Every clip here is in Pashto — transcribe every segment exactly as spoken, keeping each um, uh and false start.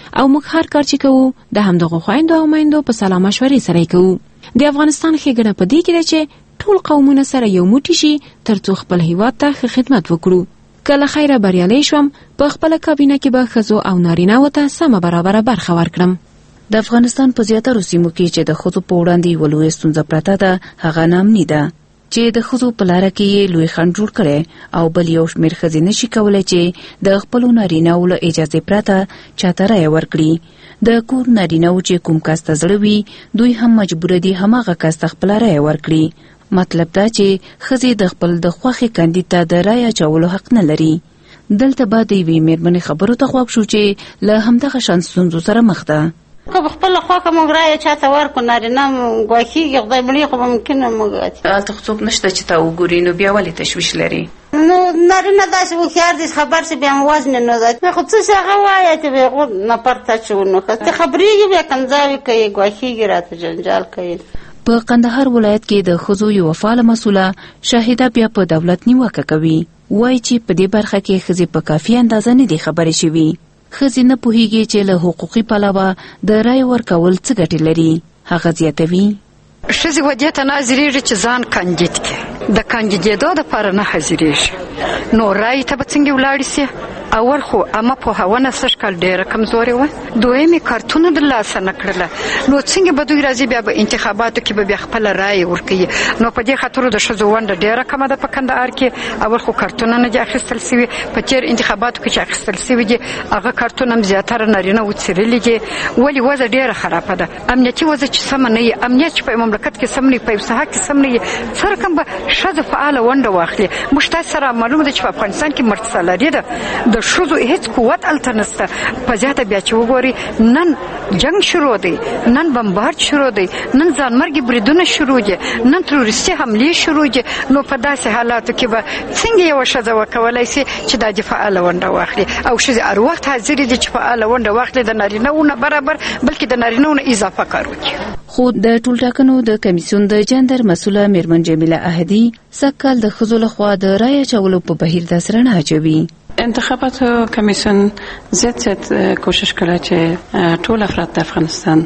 او موږ هر کار چې کوو د همدغه خویندو او میندو په سلا مشورې سره کوو. د افغانستان ښېګڼه په دې کې ده چې ټول قومونه سره یو موټی شي ترڅو خپل هیواد ته ښه خدمت وکړو. کله خیره بریالی شوم په خپل کابینه کې به ښځو او نارینه‌وو ته سمه برابره برخه ورکړم. د افغانستان په زیاترو سیمو کې چې د ښځو په وړاندې یوه لویه ستونزه پرته ده هغه نامني ده چې د ښځو په لاره کې یې لوی خنډ جوړ کړی او بل یو شمېر ښځې نشي کولی چې د خپلو نارینه‌وو له اجازې پرته چاته رایه ورکړي. د کور نارینه‌وو چې کوم کس ته زړه وي دوی هم مجبوره دي هماغه کس ته خپله رایه ورکړي. مطلب دا چې ښځې د خپل د خوښې کاندید ته د رایه اچولو حق نه لري. دلته به د یوې مېرمنې خبرو ته غوږ شو چې له همدغه شان ستونزو سره مخ ده. که په خپله خوښه موږ رایه چاته ورکړو نارینه ګواښېږي خدای مړي خو به ممکنه موږ هلته خو څوک نشته چې تا وګوري نو بیا ولې تشویش لري؟ نو نارینه داسې هوښیار دي خبر چې بیا م وزن نه ده خو څه چې هغه وایه چې بیا غو نفر ته چې ونوښه ته خبرېږي بیا کنځاوې کوي ګواښېږي راته جنجال کوي. په قندهار ولایت کې د ښځو یوه فعاله مسؤله شاهده بیا په دولت نیوکه کوي. وایي چې په دې برخه کې ښځې په کافي اندازه نه دي خبرې شوي. ښځې نه پوهېږي چې له حقوقي پلوه د رایې ورکول څه ګټې لري. هغه زیاتوي ښځې ودې ته نه حاضرېږي چې ځان کاندید کړي د کاندیدېدو دپاره نه حاضرېږي نو رایې ته به څنګه ولاړې سي؟ اول خو عامه پوهونه سږ کال ډېره کمزورې وه. دویمې کارتونه د لاسه نه کړله نو څنګه به دوی راځي بیا به انتخاباتو کې به بیا خپله رایې ورکوي. نو په دې خاطر د ښځو ونډه ډېره کمه ده په کندهار کې. اول خو کارتونه نه دي اخیستل سوي په تېر انتخاباتو کې چې اخیستل سوي دي هغه کارتونه هم زیاتره نارینه وڅېرلي دي. ولې وضع ډېره خرابه ده. امنیتي وضع چې سمه نه وي امنیت چې په مملکت کې سم نه وي په یو ساحه کې سم نه وي څه رقم به ښځه فعاله ونډه واخلي. موږ تاسو سره معلومه ده چې په افغانستان کې مرتسلاري ده د ښځو هیڅ قوت هلته نشته. په زیاته بیا چې وګورئ نن جنګ شروع دی نن بمبارد شروع دی نن ځانمرګي بریدونه شروع دي نن تروریستي حملې شروع دي. نو په داسې حالاتو کې به څنګه یوه ښځه وکولی سي چې دا د فعاله ونډه واخلي او ښځې هر وخت حاضرې دي چې فعاله ونډه واخلي د نارینه‌وو نه برابر بلکې د نارینه‌وو نه اضافه کار وکړي. خو د ټولټاکنو د کمیسیون د جندر مسؤله میرمن جمیله احدي سږکال د ښځو لخوا د رایې اچولو په بهیر داسې رڼا اچوي. انتخاباتو کمیسیون زیات زیات کوشش کړی چې ټول افراد د افغانستان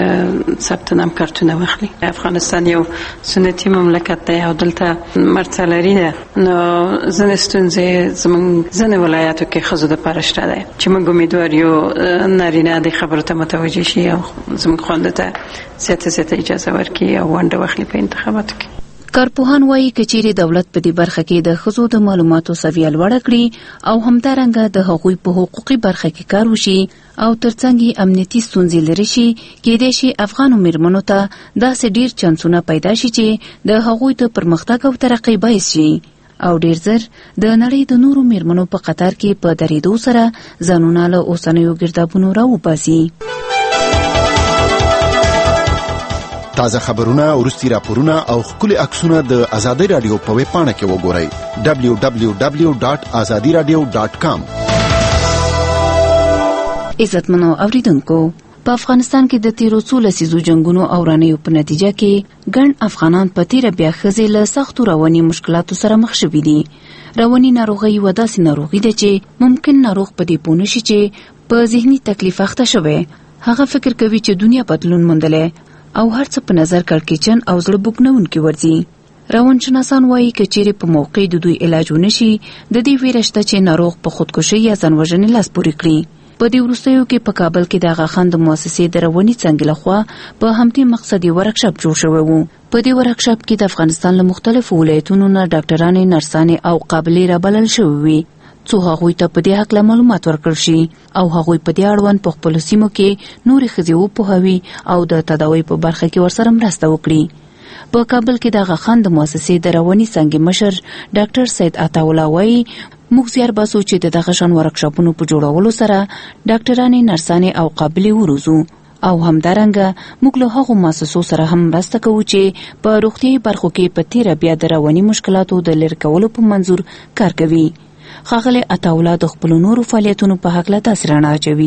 د ثبت نام کارتونه واخلي. افغانستان یو سنتي مملکت دی او دلته مرتلري ده نو ځینې ستونزې زموږ ځینې ولایاتو کې ښځو دپاره شته دی چې موږ امیدوار یو نارینه دې خبرو ته متوجه شي او زموږ خویندو ته زیاته زیاته اجازه ورکړي او ونډه واخلي په انتخاباتو کې. کارپوهان وایي که چیرې دولت په دې برخه کې د ښځو د معلوماتو سویه لوړه کړي او همدارنګه د هغوی په حقوقي برخه کې کار وشي او ترڅنګ یې امنیتي ستونزې لرې شي کېدای شي افغانو میرمنو ته داسې ډېر چانسونه پیدا شي چې د هغوی د پرمختګ او ترقۍ باعث شي او ډېر زر د نړۍ د نورو میرمنو په قطار کې په درېدو سره ځانونه له اوسنیو ګردابونو راوباسي. تازه خبرونه وروستي راپورونه او ښکلي عکسونه د ازادي رادیو په ویب پاڼه کې وګورئ دبلیو دبلیو دبلیو ډاټ ازادي رادیو ډاټ کام. عزتمنو اوریدونکو په افغانستان کې د تیرو څو لسیزو جنګونو او رانیو په نتیجه کې ګڼ افغانان په تیره بیا ښځې له سختو رواني مشکلاتو سره مخ شوي دي. رواني ناروغي یوه داسې ناروغي ده چې ممکن ناروغ په دې پوه نشي چې په ذهني تکلیف اخته شوی. هغه فکر کوي چې دنیا بدلون موندلی او هر څه په نظر کړکېچن او زړه بوږنونکي ورځي. روانشناسان وایي که چیرې په موقع د دوی علاج ونه شي د دې ویره شته چې ناروغ په خودکشي یا ځان وژنې لاس پورې کړي. په دې وروستیو کې په کابل کې د آغا خان د مؤسسې د رواني څانګې لخوا په همدې مقصد یو ورکشاپ جوړ شوی و. په دې ورکشاپ کې د افغانستان له مختلفو ولایتونو نه ډاکټرانې نرسانې او قابلې رابلل شوي وي څو هغوی ته په دې هکله معلومات ورکړل شي او هغوی په دې اړوند په خپلو سیمو کې نورې ښځې وپوهوي او د تداوۍ په برخه کې ورسره مرسته وکړي. په کابل کې د آغا خان د مؤسسې د رواني څانګې مشر ډاکټر سید عطاالله وایي موږ زیار باسو چې د دغه شان ورکشاپونو په جوړولو سره ډاکټرانې نرسانې او قابلې وروزو او همدارنګه موږ له هغو مؤسسو سره هم مرسته کوو چې په روغتیایي برخو کې په تیره بیا د رواني مشکلاتو د لرې کولو په منظور کار کوي. ښاغلی عطاالله د خپلو نورو فعالیتونو په هکله داسې رڼا اچوي.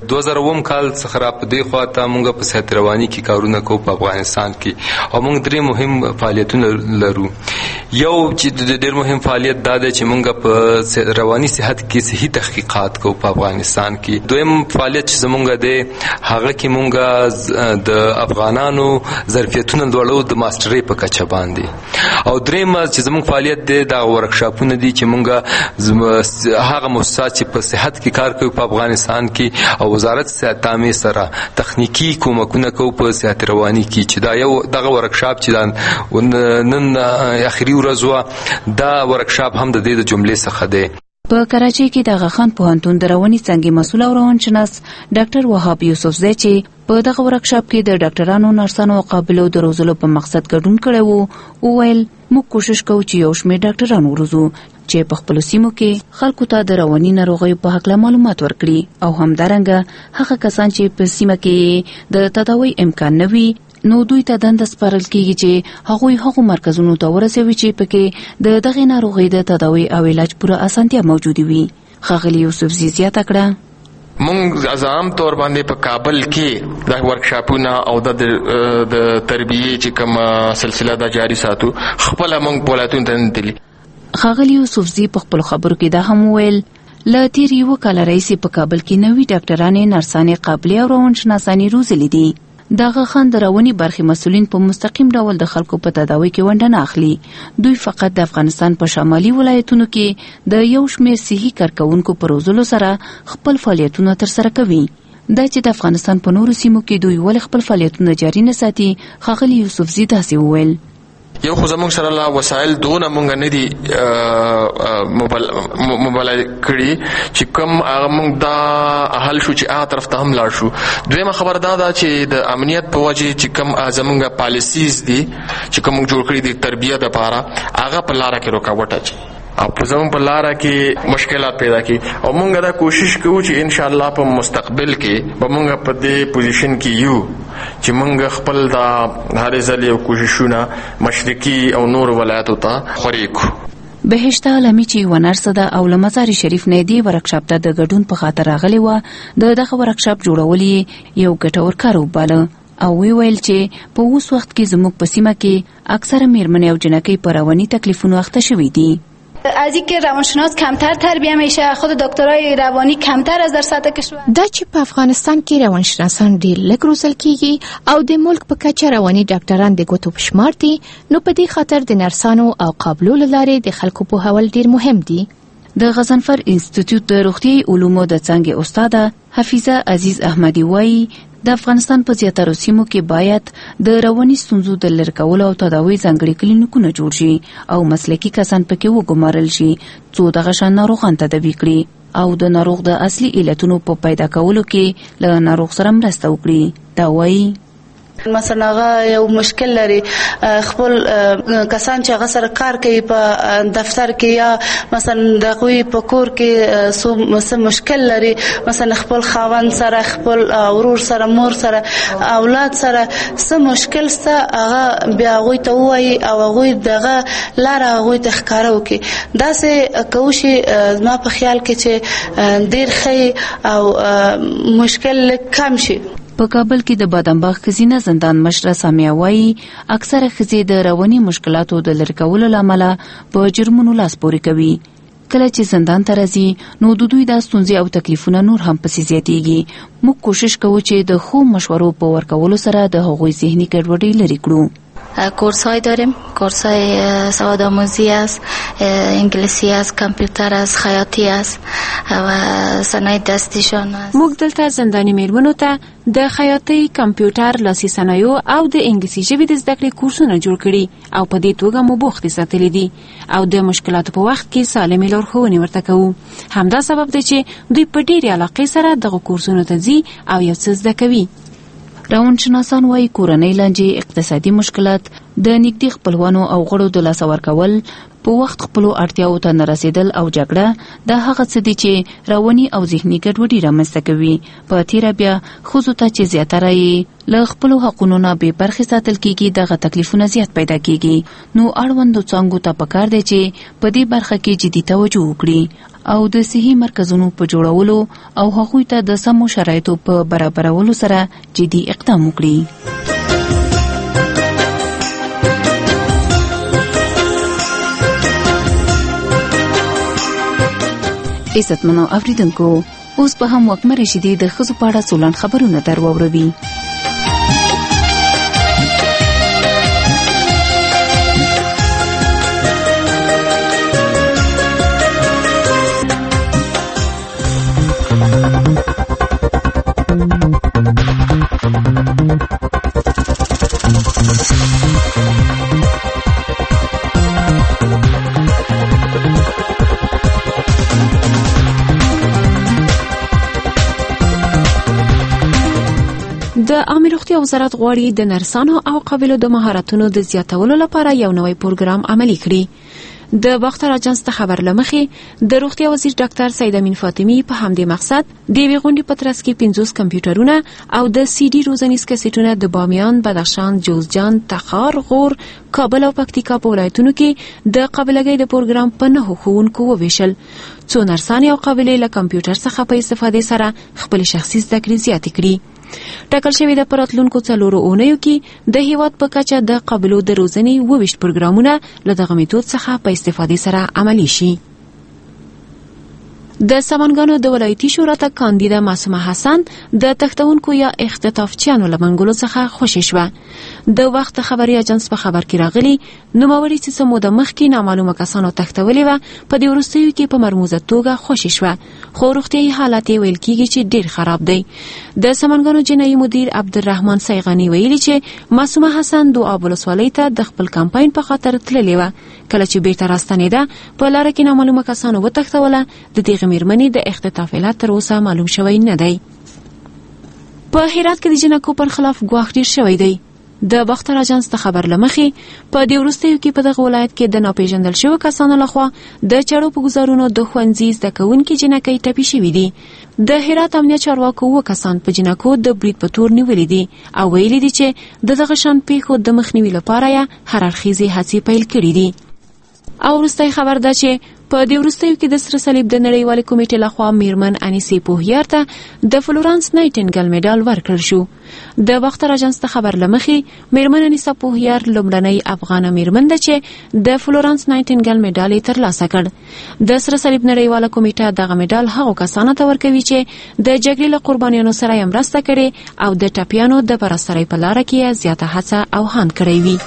دوه زره اووم کال څخه را په دې خواته موږ په صحت رواني کې کارونه کوو په افغانستان کې او موږ درې مهم فعالیتونه لرو. یو چې ډېر مهم فعالیت دا دی چې موږ په رواني صحت کې صحي تحقیقات کوو په افغانستان کې. دویم فعالیت چې زموږ دی هغه کې موږ د افغانانو ظرفیتونه لوړو د ماسترۍ په کچه باندې. او دریم چې زموږ فعالیت دی دا ورکشاپونه دي چې موږ هغه مؤسسات چې په صحت کې کار کوي په افغانستان کې او وزارت صحت عامه سره تخنیکی کومکونه کوي په صحت رواني کې چې دا یو دغه ورکشاپ چې نن اخري ورځ وه دا ورکشاپ هم د دې د جملې څخه دی. په کراچۍ کې د غاخان پوهنتون د رواني څانګې مسؤل او روانشناس ډاکټر وهاب یوسفزی چې په دغه ورکشاپ کې د ډاکټرانو نرسانو او قابلو د روزلو په مقصد ګډون کړی وو وویل موږ کوشش کوو چې یو شمېر ډاکټران وروزو چې په خپلو سیمو کې خلکو ته د رواني ناروغیو په هکله معلومات ورکړي او همدارنګه هغه کسان چې په سیمه کې د تداوی امکان نه وي نو دوی ته دنده سپارل کیږي چې هغوی هغو مرکزونو ته ورسوي چې پکې د دغې ناروغۍ د تداوی او علاج پوره اسانتیا موجودې وي. ښاغلي یوسفزي زیاته کړه مونږ از عام طور باندې په کابل کې د ورکشاپونه او د تربیې چې کوم سلسله دا جاری ساتو خپل مونږ ولایتونو ته نتلی. ښاغلي یوسفزي په خپل خبرو کې دا هم وویل له تیر یو کال راهیسې په کابل کې نوي ډاکټرانې نرسانې قابلې او روانشناسانې روزلي دي. دغه خان د رواني برخې مسؤلین په مستقیم ډول د خلکو په تداوی کې ونډه نه اخلي. دوی فقط د افغانستان په شمالي ولایتونو کې د یو شمېر صحي کارکوونکو په روزلو سره خپل فعالیتونه ترسره کوي. دا چې د افغانستان په نورو سیمو کې دوی ولې خپل فعالیتونه جاري نه ساتي ښاغلي یوسفزي داسې وویل یو خو زموږ سره لا وسایل دونه مونږ نه دي مبالغه کړي چې کوم هغه مونږ دا حل شو چې هغه طرف ته هم لاړ شو. دویمه خبر دا ده چې د امنیت په وجه چې کوم زموږ پالیسیز دي چې کوم جوړ کړي دي تربیت لپاره هغه په لاره کې رکاوټ اچي او په زموږ په لاره کې مشکلات پیدا کی او مونږ دا کوشش کوو چې ان شاء الله په مستقبل کې به مونږ په دې پوزیشن کې یو چې مونږ خپل دا هر ځل یو کوششونه مشرقي او نور ولایتو ته خوري کو. بهشته عالمي چې یو نرسه ده او له مزار شریف نه دی ورکشاپ ته د ګډون په خاطر راغلی و د دغه ورکشاپ جوړول یو ګټور کار وباله او وی ویل چې په اوس وخت کې زموږ په سیمه کې اکثره میرمنې او جنکۍ په رواني تکلیفونو اخته شوي دي. از اینکه روانشناس کمتر تربیه میشه خود دکترای روانی کمتر از در سطح کشور دا چې په افغانستان کې روانشناسان ډیر لږ روزل کیږي او د ملک په کچه رواني ډاکټران د ګوتو په شمار دي نو په دې خاطر د نرسانو او قابلو لارې د خلکو په حوال ډیر مهم دي. د غزنفر انسټیټیوټ د روغتیايي علومو د څانګې استاده حفیظه عزیز احمدی وایي د افغانستان په زیاتره سیمو کې باید د رواني ستونزو د لرې کولو او تداوی ځانګړي کلینیکونه جوړ شي او مسلکي کسان پکې وګمارل شي څو دغه شان ناروغان تداوی کړي او د ناروغ د اصلي علتونو په پیدا کولو کې له ناروغ سره مرسته وکړي. دا وایي مثلا هغه یو مشکل لري خپل کسان چې هغه سره کار کوي په دفتر کې یا مثلا د کوی په کور کې سو مثلا مشکل لري مثلا خپل خاوند سره خپل ورور سره مور سره اولاد سره څه مشکل څه هغه بیا غوي ته وایي او غوي دغه لار غوي ته ښکارا وکي دا سه کوشي ما په خیال کې چې ډیر ښه او مشکل کم شي. په کابل کې د بادامباغ ښځینه زندان مشره سامیه وایي اکثره ښځې د رواني مشکلاتو د لرې کولو له امله په جرمونو لاس پورې کوي. کله چې زندان ته راځي نو د دوی دا ستونزې او تکلیفونه نور هم پسې زیاتېږي. موږ کوشش کوو چې د ښو مشورو په ورکولو سره د هغوی ذهني ګډوډۍ لرې کړو. کورس های داریم، کورس های سواد آموزی است، انگلیسی است، کامپیوتر است، خیاطی است و صنایع دستیشان است. موږ دلته زنداني میرمنو ته د خیاطۍ، کمپیوټر، لاسي صنایعو او د انګلیسي ژبې د زده کړې کورسونه جوړ کړي او په دې توګه مو بوختې ساتلي دي او د مشکلاتو په وخت کې سالمې لارښوونې ورته کوو. همدا سبب دی چې دوی په ډېرې علاقې سره دغه کورسونو ته ځي او یو څه زده کوي. روانشناسان وايي کورنۍ لانجې، اقتصادي مشکلات د نږدې خپلوانو او غړو د لاس ورکول، په وخت خپلو اړتیاو ته نه رسیدل او جګړه دا هغه څه دي چې رواني او ذهني ګډوډي رامنځته کوي. په تیره بیا ښځو ته چې زیاتره یې له خپلو حقونو نه بې برخې ساتل کیږي، دغه تکلیفونه زیات پیدا کیږي. نو اړوندو څانګو ته پکار دی چې په دې برخه کې جدي توجه وکړي او د صحي مرکزونو په جوړولو او هغوی ته د سمو شرایطو په برابرولو سره جدي اقدام وکړي. عزتمنو اوریدونکو، اوس به هم وقمه رشیدي د ښځو په اړه څو لنډ خبرونه در واوروي. د عامه روغتیا وزارت غواړي د نرسانو او قابلو د مهارتونو د زیاتولو لپاره یو نوی پروګرام عملي کړي. د باختر اجانس ته خبر لمخې د روغتیا وزیر ډاکټر سید امین فاطمی په همدې مقصد د یوې غونډې په ترڅ کې پنځوس کمپیوټرونه او د سی ډي روزنیز کسټونه د بامیان، بدخشان، جوزجان، تخار، غور، کابل او پکتیکا په ولایتونو کې د قابلګۍ د پروګرام په نهو ښوونکو وویشل. څو نرسانې او قابلې له کمپیوټر څخه په استفادې سره خپل شخصي زده کړې زیاتې کړي. ټاکل شوی د پراتلونکو څلورو اونیو کې د هیواد په کچه د قابلو د روزنې وویشت پروګرامونه له دغه میتود څخه په استفادې سره عملي شي. د سمنګانو د ولایتي شورا ته کاندیده معصومه حسن د تختونکو یا اختطافچیانو له منګولو څخه خوشي شوه. د وخت خبري اجنس په خبر کې راغلي نوموړي چې څه موده مخکې نامعلومه کسانو تختولې وه په دې وروستیو کې په مرموزه توګه خوشي شوه، خو روغتیایي حالت یې ویل کېږي چې ډېر خراب دی. د سمنګانو جنایي مدیر عبدالرحمن سیغاني ویلي چې معصومه حسن دواب ولسوالۍ ته د خپل کمپاین په خاطر تللې وه. کله چې بیرته راستنېده په لاره کې نامعلومه کسانو وتښتوله. د دغې مېرمنې د اختطاف علت تر اوسه معلوم شوی نه دی. په هرات کې د جنکو پر خلاف ګواښ ډېر شوی دی. د باختر اجانس ته خبر لمخې په دې وروستیو کې په دغه ولایت کې د ناپېژندل شویو کسانو لخوا د چړو په ګزارونو د ښوونځي زده کوونکي جنکۍ ټپي شوي دي. د هرات امنیت چارواکو اووه کسان په جنکو د برید په تور نیولي دي او ویلي دي چې د دغه شان پیښو د مخنیوي لپاره یې هر اړخیزې هڅې پیل کړي دي. او وروستی خبر ده چې په دې وروستیو کې د سره صلیب د نړیوالې کمیټې لخوا میرمن انیسې پوهیار ته د فلورانس نایټنګل میډال ورکړل شو. د باختر اجانس ته خبر لمخې میرمن انیسه پوهیار لومړنۍ افغانه میرمن ده چې د فلورانس نایټنګل میډال یې ترلاسه کړ. د سره صلیب نړیواله کمیټه دغه میډال هغو کسانو ته ورکوي چې د جګړې له قربانیانو سره یې مرسته کړې او د ټپیانو د برابرۍ په لاره کې یې زیاته هڅه او هاند کړی وي.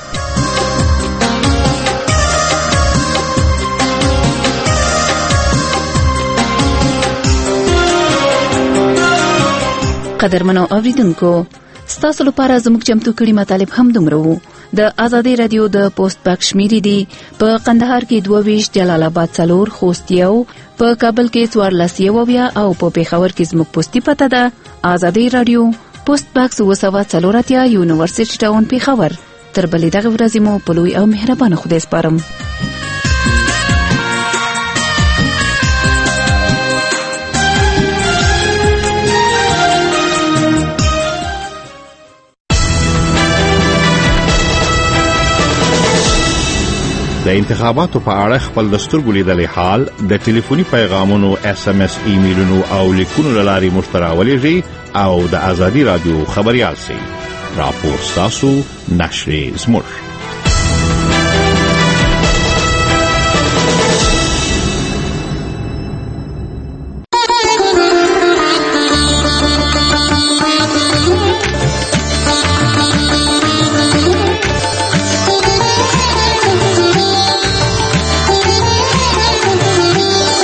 قدرمنو اوریدونکو، ستاسو لپاره زموږ چمتو کړي مطالب هم دومره وو. د آزادۍ رادیو د پوسټ باکس شمیرې دي په قندهار کې دوه ویشت، جلال آباد څلور، خوست یو، په کابل کې څوارلس یوویا او په پېښور کې زموږ پوسټي پته ده آزادۍ رادیو پوسټ باکس اووه سوه څلور اتیا، یونیورسټي ټاون، پېښور. تر بلې دغه ورځې مو په لوی او مهربانه خدای سپارم. د انتخاباتو په اړه خپل د سترګو لیدلې حال د ټلیفوني پیغامونو، اس ام اس، ایمیلونو او لیکونو له لارې موږ ته راولېږئ او د ازادي رادیو خبریال سئ. راپور ستاسو، نشرې زموږ.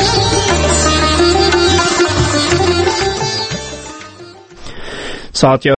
साथ